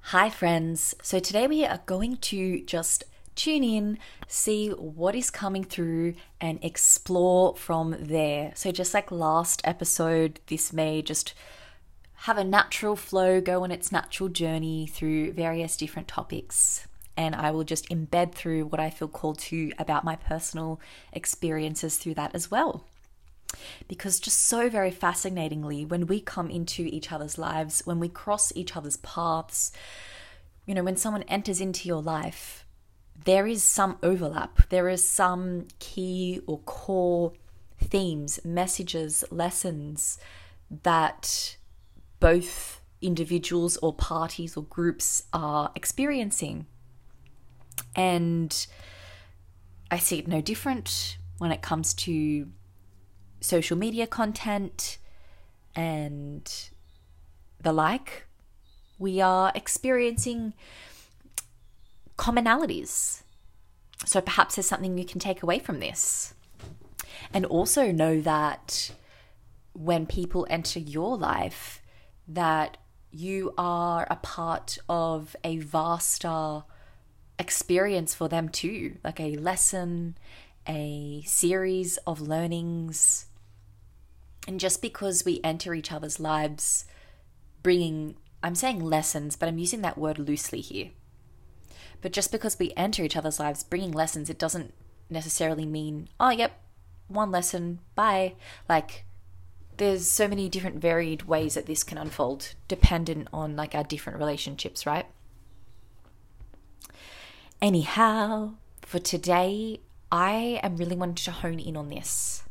Hi friends, so today we are going to just tune in, see what is coming through and explore from there. So just like last episode, this may just have a natural flow, go on its natural journey through various different topics. And I will just embed through what I feel called to about my personal experiences through that as well. Because just so very fascinatingly, when we come into each other's lives, when we cross each other's paths, when someone enters into your life, there is some overlap. There is some key or core themes, messages, lessons that both individuals or parties or groups are experiencing. And I see it no different when it comes to social media content and the like. We are experiencing commonalities. So perhaps there's something you can take away from this. And also know that when people enter your life, that you are a part of a vaster experience for them too, like a lesson, a series of learnings. And just because we enter each other's lives bringing, I'm saying lessons, but I'm using that word loosely here. But just because we enter each other's lives bringing lessons, it doesn't necessarily mean, oh, yep, one lesson, bye. Like, there's so many different varied ways that this can unfold, dependent on like our different relationships, right? Anyhow, for today, I am really wanting to hone in on this.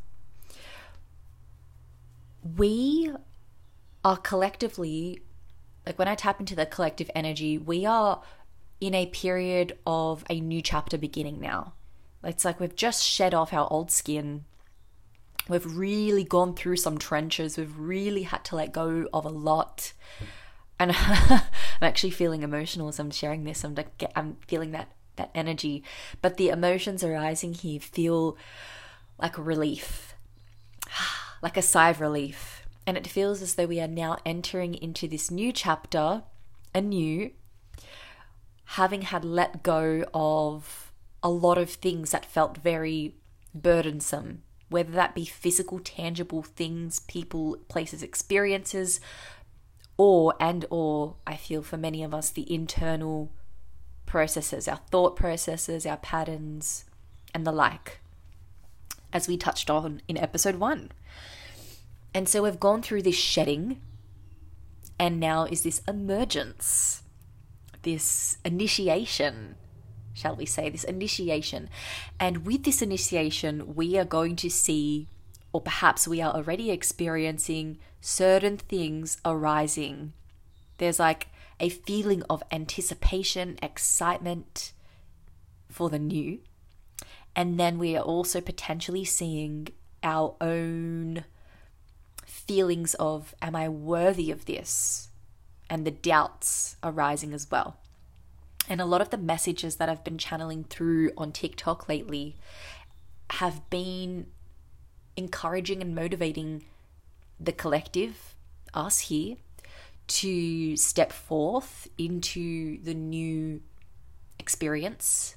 We are collectively, like when I tap into the collective energy, we are in a period of a new chapter beginning now. It's like we've just shed off our old skin. We've really gone through some trenches. We've really had to let go of a lot. And I'm actually feeling emotional as I'm sharing this. I'm feeling that energy. But the emotions arising here feel like relief, like a sigh of relief. And it feels as though we are now entering into this new chapter, anew, having had let go of a lot of things that felt very burdensome, whether that be physical, tangible things, people, places, experiences, or I feel for many of us, the internal processes, our thought processes, our patterns, and the like, as we touched on in episode 1. And so we've gone through this shedding, and now is this emergence, this initiation, shall we say, this initiation. And with this initiation, we are going to see, or perhaps we are already experiencing, certain things arising. There's like a feeling of anticipation, excitement for the new. And then we are also potentially seeing our own feelings of, am I worthy of this? And the doubts arising as well. And a lot of the messages that I've been channeling through on TikTok lately have been encouraging and motivating the collective, us here, to step forth into the new experience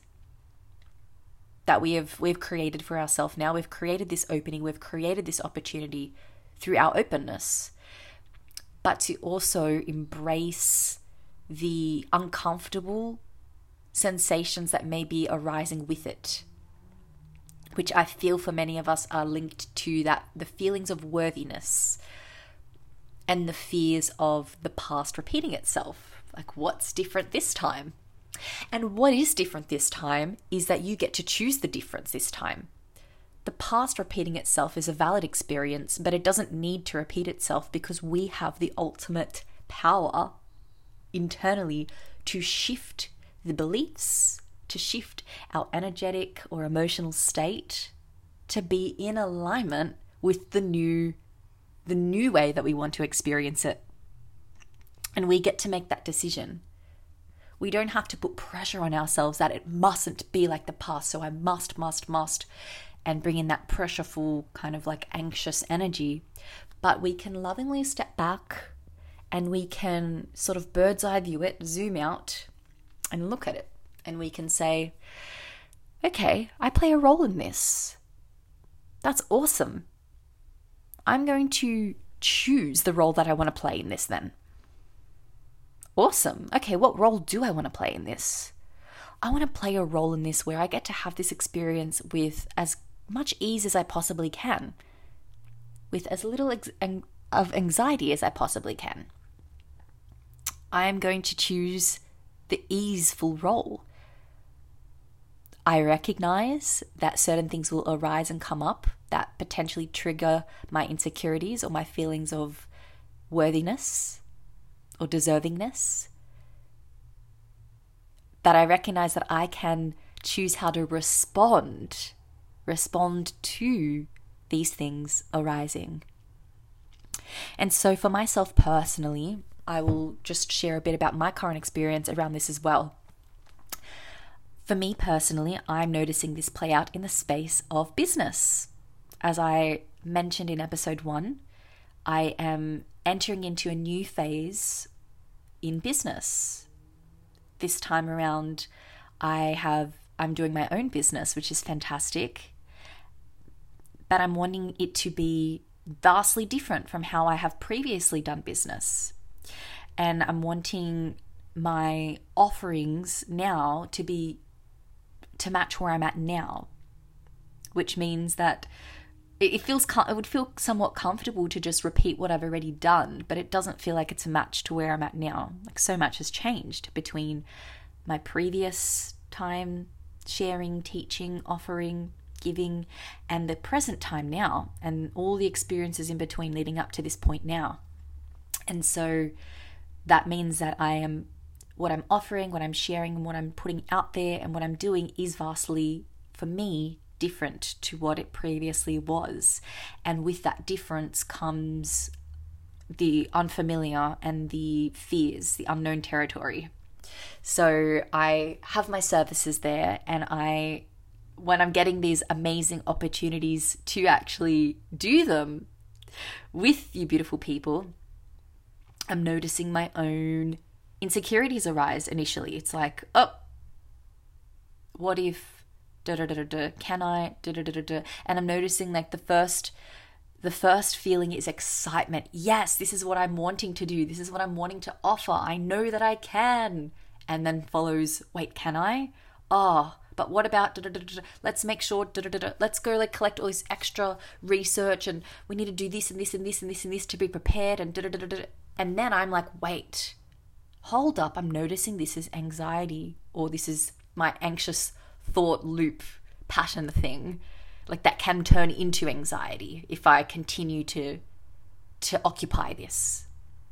that we've created for ourselves now. We've created this opening, we've created this opportunity through our openness, but to also embrace the uncomfortable sensations that may be arising with it, which I feel for many of us are linked to that, the feelings of worthiness and the fears of the past repeating itself. Like, what's different this time? And what is different this time is that you get to choose the difference this time. The past repeating itself is a valid experience, but it doesn't need to repeat itself because we have the ultimate power internally to shift the beliefs, to shift our energetic or emotional state to be in alignment with the new way that we want to experience it. And we get to make that decision. We don't have to put pressure on ourselves that it mustn't be like the past, so I must, and bring in that pressureful kind of like anxious energy. But we can lovingly step back and we can sort of bird's eye view it, zoom out and look at it. And we can say, okay, I play a role in this. That's awesome. I'm going to choose the role that I want to play in this then. Awesome. Okay, what role do I want to play in this? I want to play a role in this where I get to have this experience with as much ease as I possibly can, with as little of anxiety as I possibly can. I am going to choose the easeful role. I recognize that certain things will arise and come up that potentially trigger my insecurities or my feelings of worthiness or deservingness. But I recognize that I can choose how to respond to these things arising. And so for myself personally, I will just share a bit about my current experience around this as well. For me personally, I'm noticing this play out in the space of business. As I mentioned in episode 1, I am entering into a new phase in business. This time around, I'm doing my own business, which is fantastic. But I'm wanting it to be vastly different from how I have previously done business. And I'm wanting my offerings now to match where I'm at now, which means that it would feel somewhat comfortable to just repeat what I've already done, but it doesn't feel like it's a match to where I'm at now. Like, so much has changed between my previous time sharing, teaching, offering, giving, and the present time now, and all the experiences in between leading up to this point now. And so that means that what I'm offering, what I'm sharing, and what I'm putting out there and what I'm doing is vastly, for me, different to what it previously was. And with that difference comes the unfamiliar and the fears, the unknown territory. So I have my services there, and when I'm getting these amazing opportunities to actually do them with you beautiful people, I'm noticing my own insecurities arise initially. It's like, oh, what if can I and I'm noticing like the first feeling is excitement. Yes, this is what I'm wanting to do. This is what I'm wanting to offer. I know that I can. And then follows, wait, can I? Oh, but what about let's make sure let's go like collect all this extra research, and we need to do this and this and this and this and this to be prepared, and then I'm like, wait, hold up, I'm noticing this is anxiety, or this is my anxious thought loop pattern thing, like that can turn into anxiety if I continue to occupy this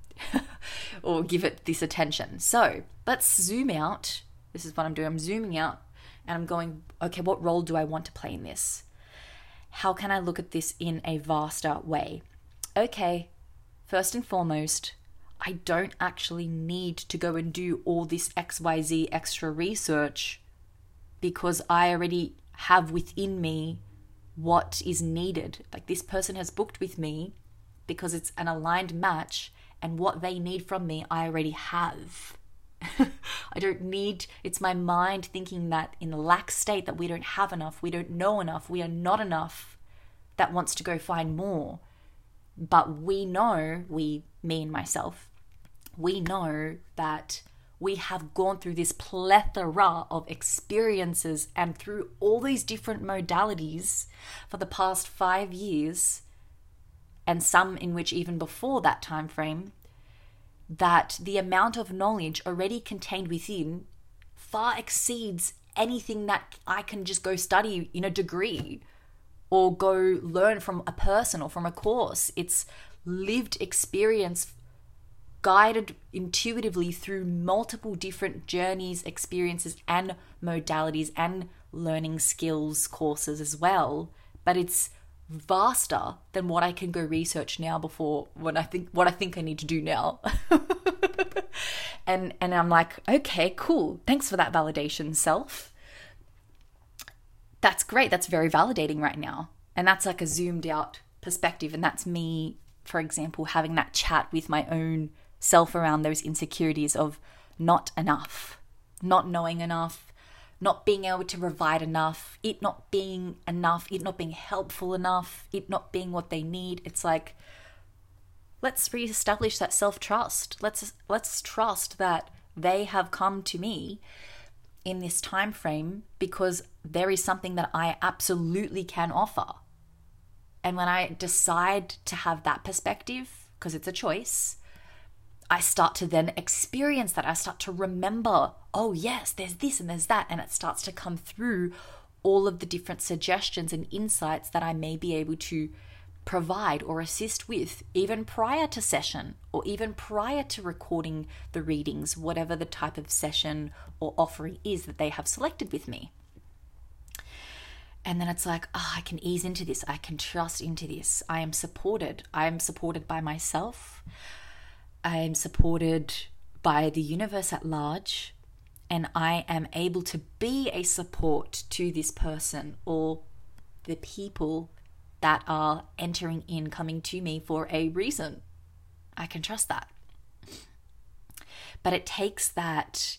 or give it this attention. So let's zoom out. This is what I'm doing. I'm zooming out and I'm going, okay, what role do I want to play in this? How can I look at this in a vaster way? Okay, first and foremost, I don't actually need to go and do all this XYZ extra research, because I already have within me what is needed. Like, this person has booked with me because it's an aligned match, and what they need from me, I already have. I don't need, it's my mind thinking that in the lack state that we don't have enough, we don't know enough, we are not enough, that wants to go find more. But we know, me and myself, we know that we have gone through this plethora of experiences and through all these different modalities for the past 5 years, and some in which even before that time frame, that the amount of knowledge already contained within far exceeds anything that I can just go study in a degree or go learn from a person or from a course. It's lived experience guided intuitively through multiple different journeys, experiences, and modalities, and learning skills courses as well. But it's vaster than what I can go research now before what I think I need to do now. and I'm like, okay, cool. Thanks for that validation, self. That's great. That's very validating right now. And that's like a zoomed out perspective. And that's me, for example, having that chat with my own self around those insecurities of not enough, not knowing enough, not being able to provide enough, it not being enough, it not being helpful enough, it not being what they need. It's like, let's reestablish that self-trust. Let's trust that they have come to me in this time frame because there is something that I absolutely can offer. And when I decide to have that perspective, because it's a choice, I start to then experience that. I start to remember, oh yes, there's this and there's that. And it starts to come through all of the different suggestions and insights that I may be able to provide or assist with even prior to session or even prior to recording the readings, whatever the type of session or offering is that they have selected with me. And then it's like, I can ease into this. I can trust into this. I am supported. I am supported by myself. I am supported by the universe at large. And I am able to be a support to this person or the people that are entering in, coming to me for a reason. I can trust that. But it takes that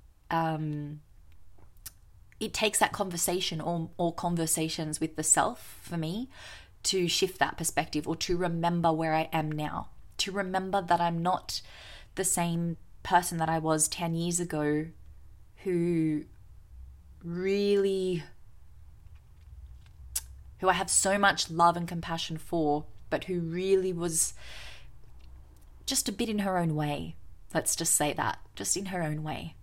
conversation or conversations with the self for me to shift that perspective or to remember where I am now, to remember that I'm not the same person that I was 10 years ago who I have so much love and compassion for, but who really was just a bit in her own way. Let's just say that, just in her own way.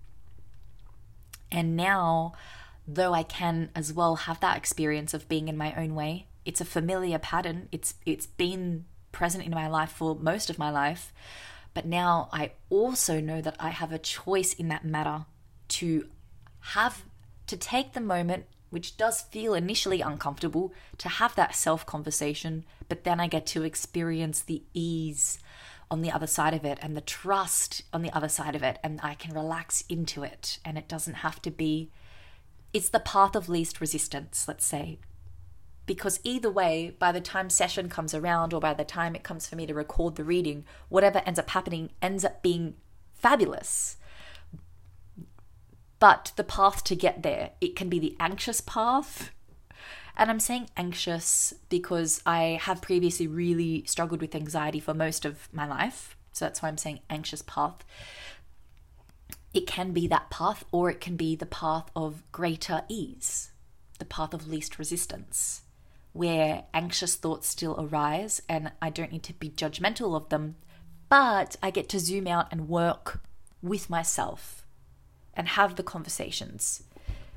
And now, though I can as well have that experience of being in my own way, it's a familiar pattern. It's been present in my life for most of my life. But now I also know that I have a choice in that matter to take the moment, which does feel initially uncomfortable, to have that self-conversation, but then I get to experience the ease on the other side of it and the trust on the other side of it, and I can relax into it, and it doesn't have to be, it's the path of least resistance, let's say. Because either way, by the time session comes around or by the time it comes for me to record the reading, whatever ends up happening ends up being fabulous. But the path to get there, it can be the anxious path. And I'm saying anxious because I have previously really struggled with anxiety for most of my life. So that's why I'm saying anxious path. It can be that path, or it can be the path of greater ease, the path of least resistance, where anxious thoughts still arise and I don't need to be judgmental of them, but I get to zoom out and work with myself and have the conversations.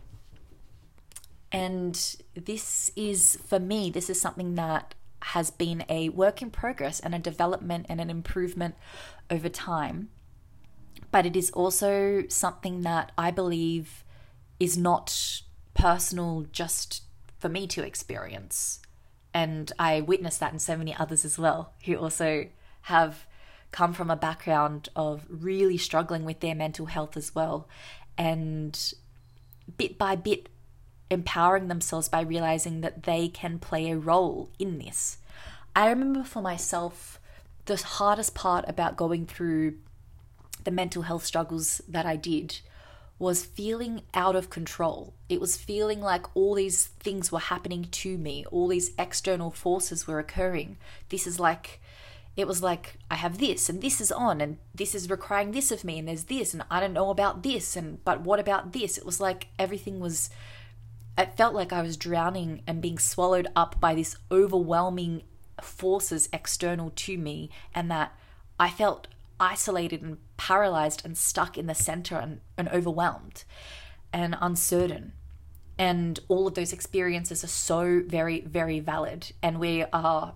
And this is, for me, this is something that has been a work in progress and a development and an improvement over time. But it is also something that I believe is not personal just for me to experience. And I witnessed that in so many others as well, who also have come from a background of really struggling with their mental health as well, and bit by bit empowering themselves by realizing that they can play a role in this. I remember for myself, the hardest part about going through the mental health struggles that I did was feeling out of control. It was feeling like all these things were happening to me, all these external forces were occurring. It was like, I have this and this is on and this is requiring this of me and there's this and I don't know about this but what about this? It was like it felt like I was drowning and being swallowed up by this overwhelming forces external to me, and that I felt isolated and paralyzed and stuck in the center and overwhelmed and uncertain. And all of those experiences are so very, very valid. And we are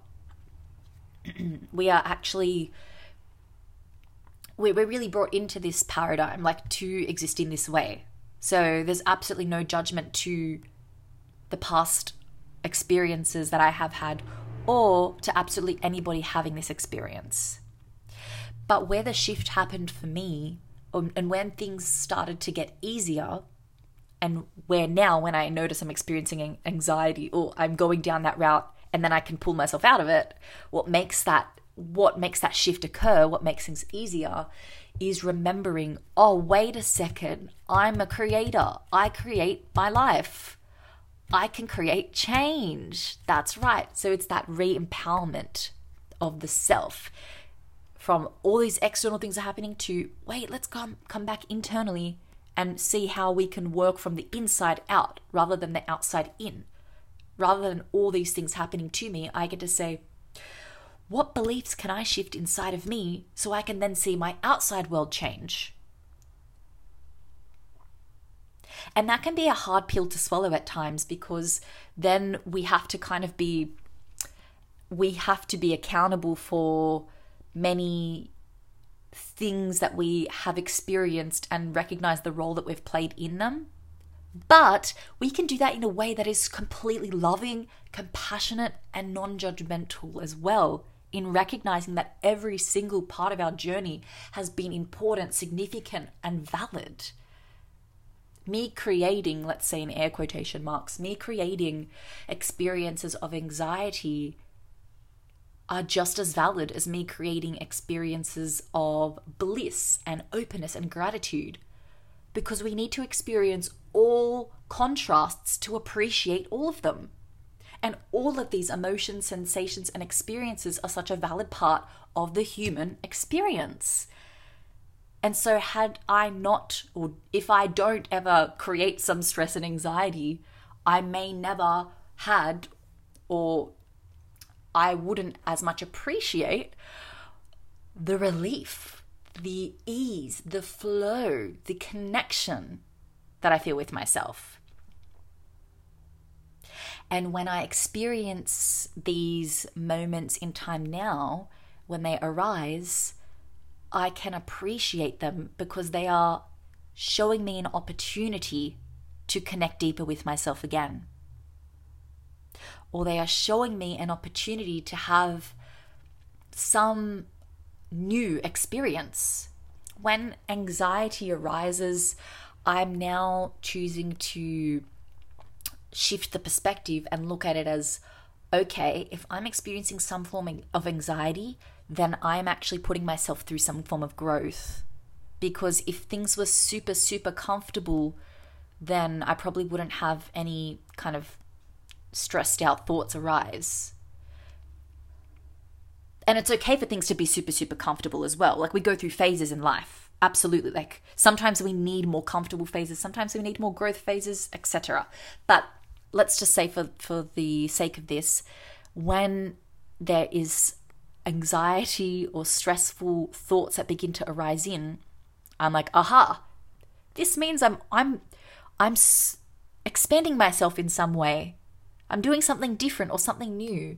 actually, we're really brought into this paradigm, like, to exist in this way. So there's absolutely no judgment to the past experiences that I have had, or to absolutely anybody having this experience. But where the shift happened for me, and when things started to get easier, and where now when I notice I'm experiencing anxiety or I'm going down that route and then I can pull myself out of it, what makes that what makes that shift occur, what makes things easier, is remembering, oh, wait a second, I'm a creator. I create my life. I can create change. That's right. So it's that re-empowerment of the self from all these external things are happening to, wait, let's come back internally and see how we can work from the inside out rather than the outside in. Rather than all these things happening to me, I get to say, what beliefs can I shift inside of me so I can then see my outside world change? And that can be a hard pill to swallow at times, because then we have to be accountable for many things that we have experienced and recognize the role that we've played in them. But we can do that in a way that is completely loving, compassionate, and non-judgmental as well, in recognizing that every single part of our journey has been important, significant, and valid. Me creating, let's say in air quotation marks, me creating experiences of anxiety are just as valid as me creating experiences of bliss and openness and gratitude, because we need to experience all contrasts to appreciate all of them. And all of these emotions, sensations, and experiences are such a valid part of the human experience. And so had I not, or if I don't ever create some stress and anxiety, I may never had, or I wouldn't as much appreciate the relief, the ease, the flow, the connection that I feel with myself. And when I experience these moments in time now, when they arise, I can appreciate them because they are showing me an opportunity to connect deeper with myself again. Or they are showing me an opportunity to have some new experience. When anxiety arises, I'm now choosing to shift the perspective and look at it as, okay, if I'm experiencing some form of anxiety, then I'm actually putting myself through some form of growth. Because if things were super, super comfortable, then I probably wouldn't have any kind of stressed out thoughts arise. And it's okay for things to be super, super comfortable as well. Like, we go through phases in life. Absolutely. Like, sometimes we need more comfortable phases, sometimes we need more growth phases, etc. But let's just say for the sake of this, when there is anxiety or stressful thoughts that begin to arise in, I'm like, aha, this means I'm expanding myself in some way. I'm doing something different or something new.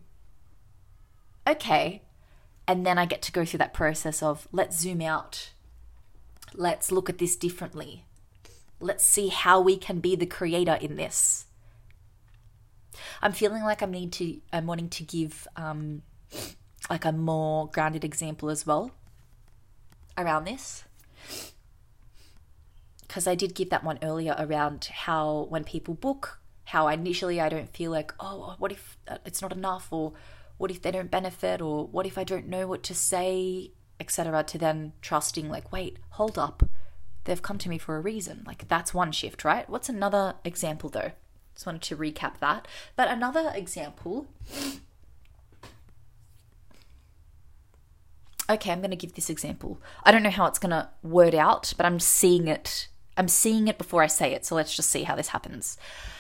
Okay. And then I get to go through that process of, let's zoom out. Let's look at this differently. Let's see how we can be the creator in this. I'm feeling like I'm wanting to give like a more grounded example as well around this. Because I did give that one earlier around how when people book, how initially I don't feel like, oh, what if it's not enough, or what if they don't benefit, or what if I don't know what to say, etc., to then trusting like, wait, hold up, they've come to me for a reason. Like, that's one shift, right? What's another example though? Just wanted to recap that. But another example, okay, I'm going to give this example. I don't know how it's going to word out, but I'm seeing it before I say it. So let's just see how this happens.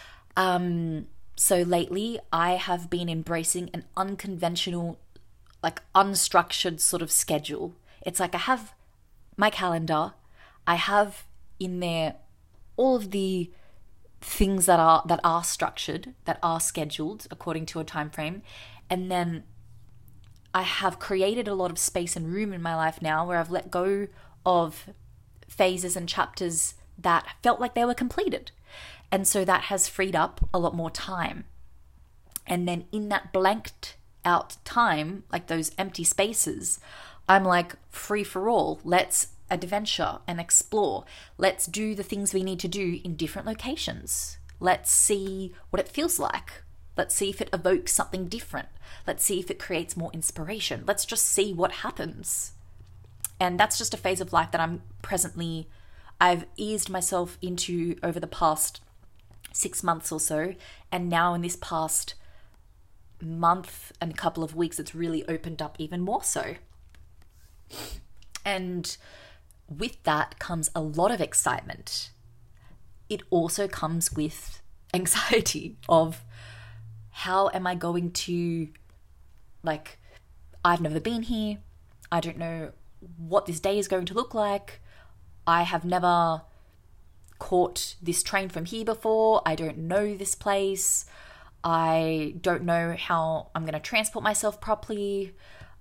So lately I have been embracing an unconventional, like unstructured sort of schedule. It's like I have my calendar, I have in there all of the things that are structured, that are scheduled according to a time frame, and then I have created a lot of space and room in my life now where I've let go of phases and chapters that felt like they were completed. And so that has freed up a lot more time. And then in that blanked out time, like those empty spaces, I'm like, free for all. Let's adventure and explore. Let's do the things we need to do in different locations. Let's see what it feels like. Let's see if it evokes something different. Let's see if it creates more inspiration. Let's just see what happens. And that's just a phase of life that I've eased myself into over the past 6 months or so. And now in this past month and a couple of weeks, it's really opened up even more so. And with that comes a lot of excitement. It also comes with anxiety of, how am I going to, I've never been here. I don't know what this day is going to look like. I have never caught this train from here before. I don't know this place. I don't know how I'm going to transport myself properly.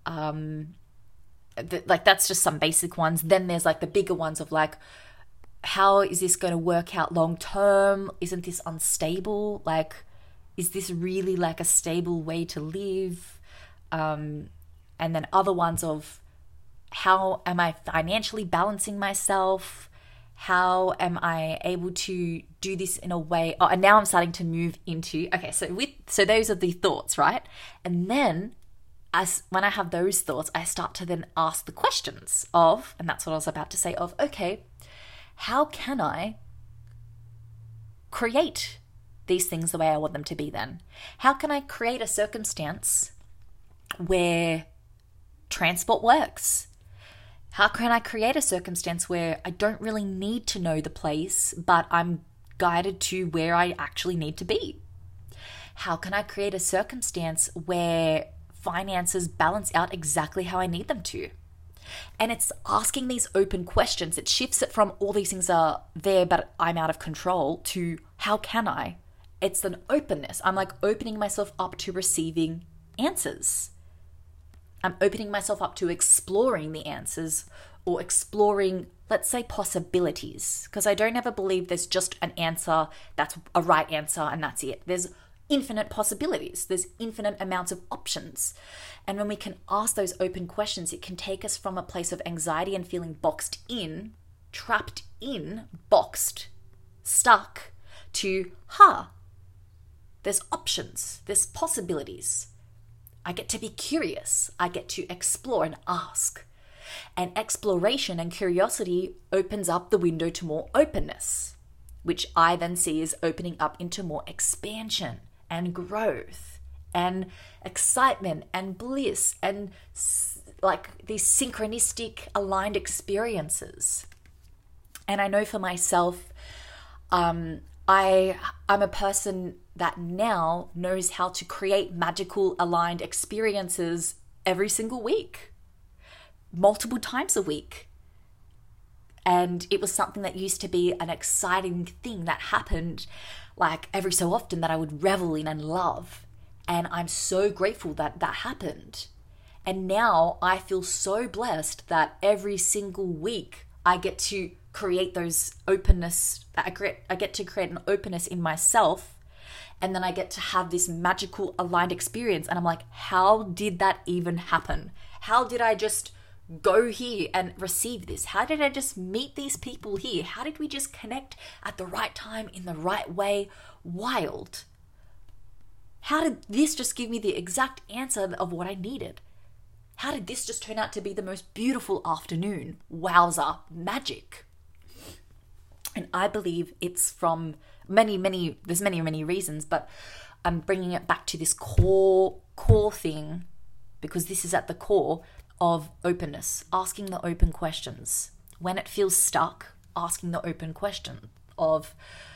That's just some basic ones. Then there's the bigger ones of how is this going to work out long term? Isn't this unstable? Is this really a stable way to live? And then other ones of, how am I financially balancing myself? How am I able to do this in a way? Oh, and now I'm starting to move into, okay, so those are the thoughts, right? And then when I have those thoughts, I start to then ask the questions of, and that's what I was about to say, of, okay, how can I create these things the way I want them to be then? How can I create a circumstance where transport works? How can I create a circumstance where I don't really need to know the place, but I'm guided to where I actually need to be? How can I create a circumstance where finances balance out exactly how I need them to? And it's asking these open questions. It shifts it from all these things are there, but I'm out of control, to how can I? It's an openness. I'm opening myself up to receiving answers. I'm opening myself up to exploring the answers, or exploring, let's say, possibilities. Because I don't ever believe there's just an answer that's a right answer and that's it. There's infinite possibilities. There's infinite amounts of options. And when we can ask those open questions, it can take us from a place of anxiety and feeling boxed in, trapped in, boxed, stuck, to, there's options, there's possibilities. I get to be curious. I get to explore and ask. And exploration and curiosity opens up the window to more openness, which I then see as opening up into more expansion and growth and excitement and bliss and these synchronistic aligned experiences. And I know for myself, I'm a person that now knows how to create magical aligned experiences every single week, multiple times a week. And it was something that used to be an exciting thing that happened every so often, that I would revel in and love. And I'm so grateful that that happened. And now I feel so blessed that every single week I get to create those openness. I get to create an openness in myself. And then I get to have this magical aligned experience. And I'm how did that even happen? How did I just go here and receive this? How did I just meet these people here? How did we just connect at the right time in the right way? Wild. How did this just give me the exact answer of what I needed? How did this just turn out to be the most beautiful afternoon? Wowza, magic. And I believe it's from many reasons, but I'm bringing it back to this core thing, because this is at the core of openness, asking the open questions. When it feels stuck, asking the open question of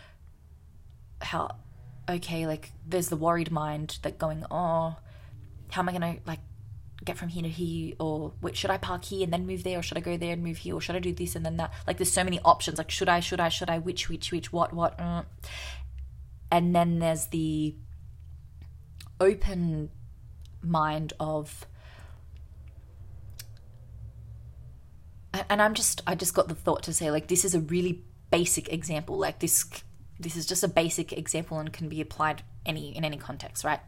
there's the worried mind that going, how am I going to get from here to here? Or wait, should I park here and then move there? Or should I go there and move here? Or should I do this and then that? There's so many options. Should I, which, what? And then there's the open mind of, and I just got the thought to say, this is a really basic example. This is just a basic example and can be applied in any context, right?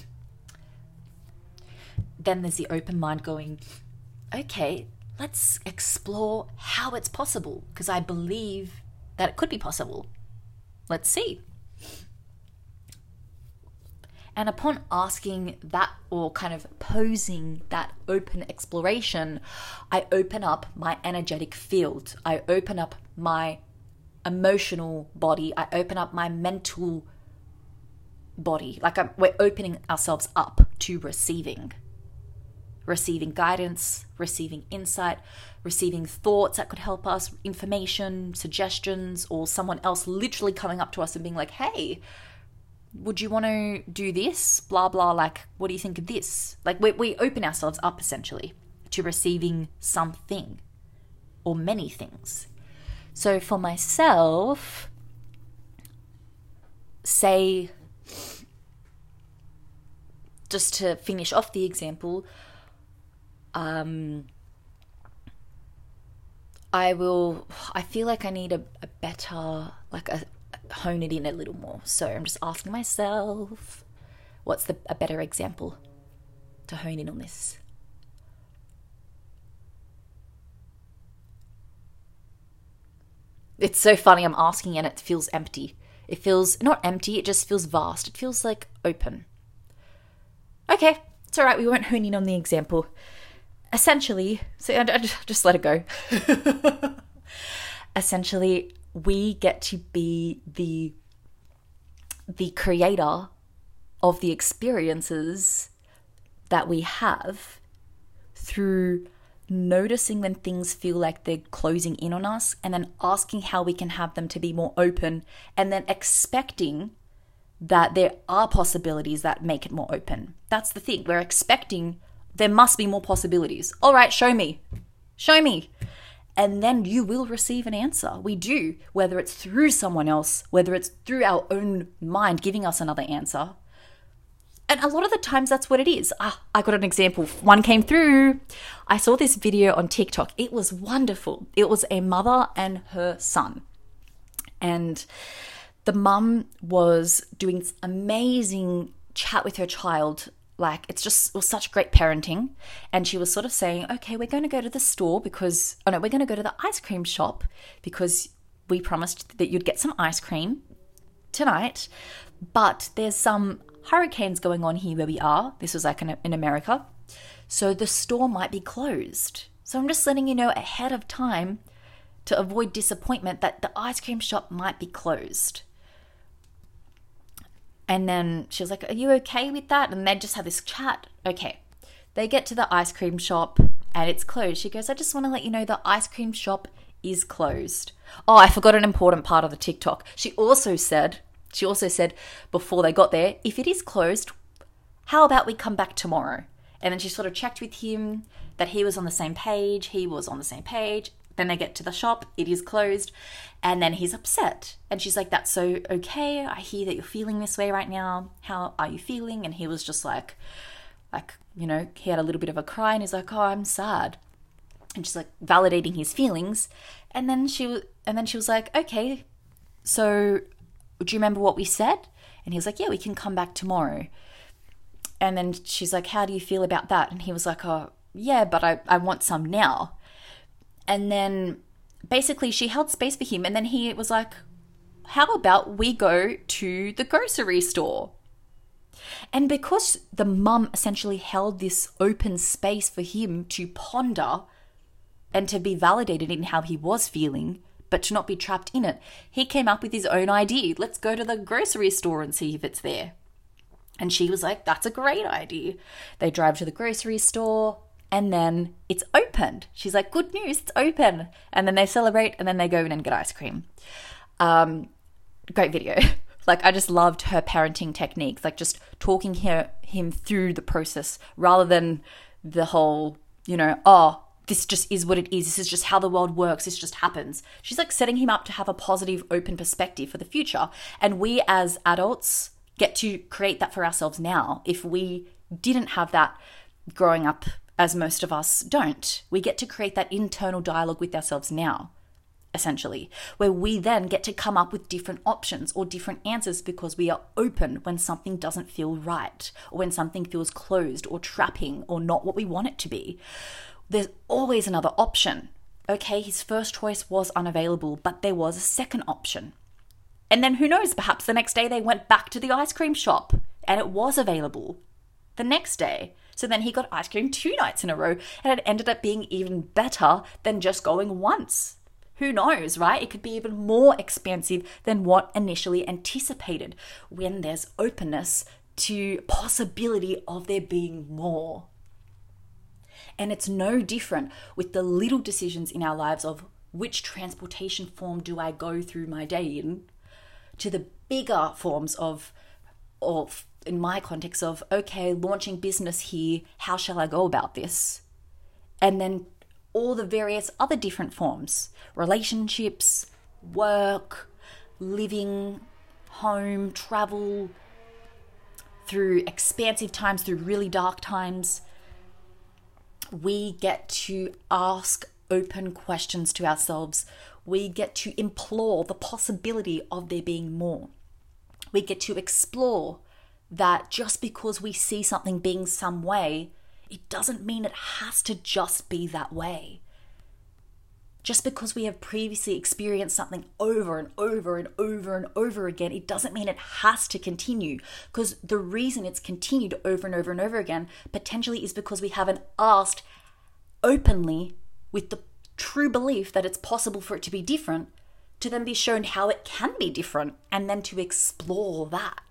Then there's the open mind going, okay, let's explore how it's possible, because I believe that it could be possible. Let's see. And upon asking that, or kind of posing that open exploration, I open up my energetic field. I open up my emotional body. I open up my mental body. Like we're opening ourselves up to receiving guidance, receiving insight, receiving thoughts that could help us, information, suggestions, or someone else literally coming up to us and being like, hey, would you want to do this? Blah, blah, like, what do you think of this? Like, we open ourselves up, essentially, to receiving something or many things. So for myself, say, just to finish off the example, I feel like I need a better, hone it in a little more. So I'm just asking myself, what's a better example to hone in on this? It's so funny, I'm asking and it feels empty. It feels not empty, it just feels vast. It feels like open. Okay, it's all right, we won't hone in on the example. Essentially, so I just let it go. Essentially, we get to be the creator of the experiences that we have through noticing when things feel like they're closing in on us, and then asking how we can have them to be more open, and then expecting that there are possibilities that make it more open. That's the thing. We're expecting there must be more possibilities. All right, show me. And then you will receive an answer. We do, whether it's through someone else, whether it's through our own mind giving us another answer. And a lot of the times that's what it is. I got an example. One came through. I saw this video on TikTok. It was wonderful. It was a mother and her son. And the mum was doing this amazing chat with her child. Like, it was such great parenting. And she was sort of saying, okay, we're going to go to the store we're going to go to the ice cream shop because we promised that you'd get some ice cream tonight. But there's some hurricanes going on here where we are. This was like in America. So the store might be closed. So I'm just letting you know ahead of time to avoid disappointment that the ice cream shop might be closed. And then she was like, are you okay with that? And they just had this chat. Okay. They get to the ice cream shop and it's closed. She goes, I just want to let you know the ice cream shop is closed. Oh, I forgot an important part of the TikTok. She also said before they got there, if it is closed, how about we come back tomorrow? And then she sort of checked with him that he was on the same page. He was on the same page. Then they get to the shop, it is closed, and then he's upset. And she's like, that's so okay. I hear that you're feeling this way right now. How are you feeling? And he was just like, he had a little bit of a cry and he's like, oh, I'm sad. And she's like validating his feelings. And then she was like, okay, so do you remember what we said? And he was like, yeah, we can come back tomorrow. And then she's like, how do you feel about that? And he was like, oh, yeah, but I want some now. And then basically she held space for him. And then he was like, how about we go to the grocery store? And because the mum essentially held this open space for him to ponder and to be validated in how he was feeling, but to not be trapped in it, he came up with his own idea. Let's go to the grocery store and see if it's there. And she was like, that's a great idea. They drive to the grocery store. And then it's opened. She's like, good news, it's open. And then they celebrate and then they go in and get ice cream. Great video. I just loved her parenting techniques, just talking him through the process rather than the whole, this just is what it is. This is just how the world works. This just happens. She's setting him up to have a positive, open perspective for the future. And we as adults get to create that for ourselves now. If we didn't have that growing up, as most of us don't, we get to create that internal dialogue with ourselves now, essentially, where we then get to come up with different options or different answers because we are open when something doesn't feel right or when something feels closed or trapping or not what we want it to be. There's always another option. Okay, his first choice was unavailable, but there was a second option. And then who knows, perhaps the next day they went back to the ice cream shop and it was available the next day. So then he got ice cream 2 nights in a row, and it ended up being even better than just going once. Who knows, right? It could be even more expansive than what initially anticipated when there's openness to possibility of there being more. And it's no different with the little decisions in our lives of which transportation form do I go through my day in, to the bigger forms of in my context of, okay, launching business here, how shall I go about this? And then all the various other different forms, relationships, work, living, home, travel, through expansive times, through really dark times. We get to ask open questions to ourselves. We get to implore the possibility of there being more. We get to explore that just because we see something being some way, it doesn't mean it has to just be that way. Just because we have previously experienced something over and over and over and over again, it doesn't mean it has to continue. Because the reason it's continued over and over and over again potentially is because we haven't asked openly with the true belief that it's possible for it to be different, to then be shown how it can be different, and then to explore that.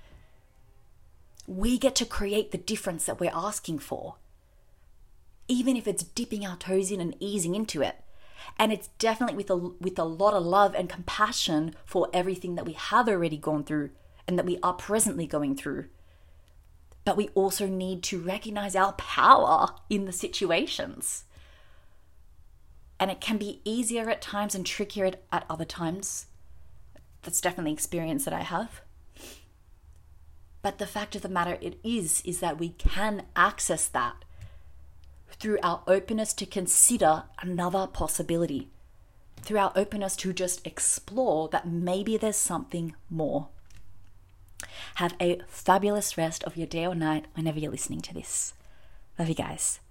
We get to create the difference that we're asking for, even if it's dipping our toes in and easing into it. And it's definitely with a lot of love and compassion for everything that we have already gone through and that we are presently going through. But we also need to recognize our power in the situations. And it can be easier at times and trickier at other times. That's definitely experience that I have. But the fact of the matter is that we can access that through our openness to consider another possibility, through our openness to just explore that maybe there's something more. Have a fabulous rest of your day or night whenever you're listening to this. Love you guys.